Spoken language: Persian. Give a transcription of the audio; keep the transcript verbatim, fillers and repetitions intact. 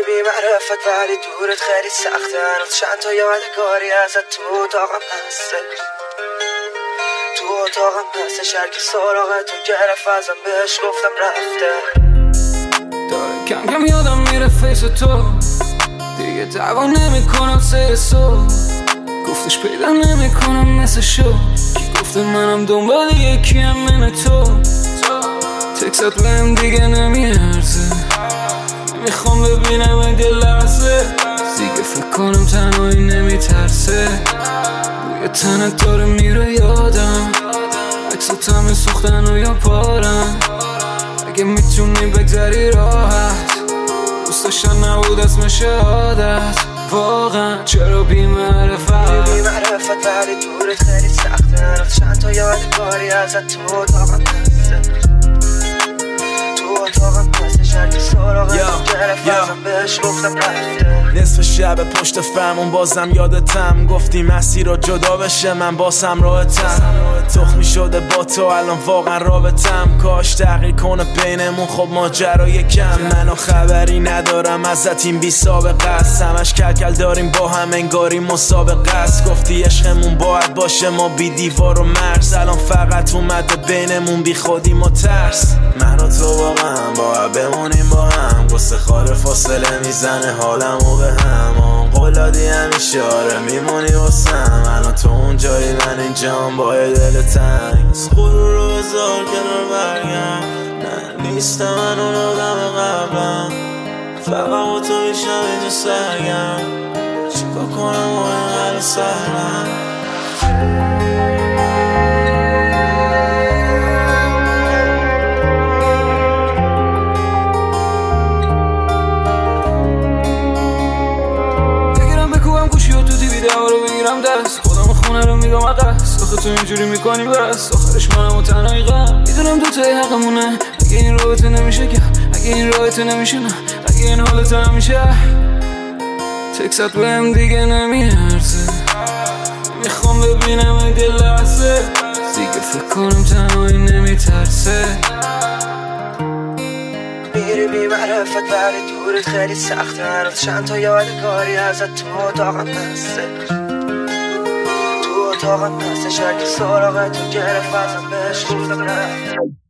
بی معرفت ولی دورت خیلی سخته، هنوز چند تا یادگاری ازت تو اتاقم هستش، تو اتاقم هستش. هر کی سراغتو گرفت ازم بهش گفتم رفته. داره کم کم یادم میره فیس تو، دیگه دعوا نمیکنم سه سو. گفتش پیدا نمیکنم مثل شو، کی گفته منم دنبال یکیم من تو. تکست بهم دیگه نمیارزه، نمیخوام ببینم اگه لحظه. دیگه فکر کنم تنهایی نمیترسه، بوی تنت داره میره یادم. عکسات همه سوختن و یا پارن، اگه میتونی بگذری راحت. دوست داشتن نبود اسم شهادت، واقعا چرا بی معرفت. بی معرفت ولی دورت خیلی سخته، هنوز چند تا یادگاری ازت تو اتاقم هستش، تو اتاقم هستش. هر کی سراغتو گرفت ازم بهش گفتم رفته. نصف شب پشت فرمون بازم یادتم، گفتی مسیر رو جدا بشه من باسم راحتم. تخمی شده با تو الان واقعا رابطم، کاش تغییر کنه بینمون خب ماجرای کم. منو خبری ندارم ازت این بی سابقه است، همش کلکل داریم با هم انگاری مسابقه است. گفتی عشقمون باید باشه ما بی دیوار و مرز، الان فقط اومده بینمون بی خودیم و ترس. من و تو واقعا باید بمونیم با هم، قصه خاره فاصله میزنه حالمو به هم. قولادی همیشه آره میمونی واسم، الان تو اون جایی من اینجام با دل تنگ. خود رو بذار کنار برگم، نه نیستم من اون آدم قبلم. فقط با تو میشم اینجا سرگم، چیکار کنم و اینقدر سرم. دست خودم خونه رو میگم عقص، آخه تو اینجوری میکنی بس. آخرش منم و تنهایی غم، میدونم دوتایی حقمونه. اگه این رابطه نمیشه که، اگه این رابطه نمیشه نه، اگه این حالت نمیشه. تکست بهم دیگه نمیارزه، میخوام ببینم اگه لحظه. دیگه فکر کنم تنهایی نمیترسه. میری بی معرفت ولی دورت خیلی سخته، هنوز چند تا یادگاری ازت تو اتاقم هستش، تو اتاقم هستش. هر کی سراغتو گرفت ازم بهش گفتم رفته.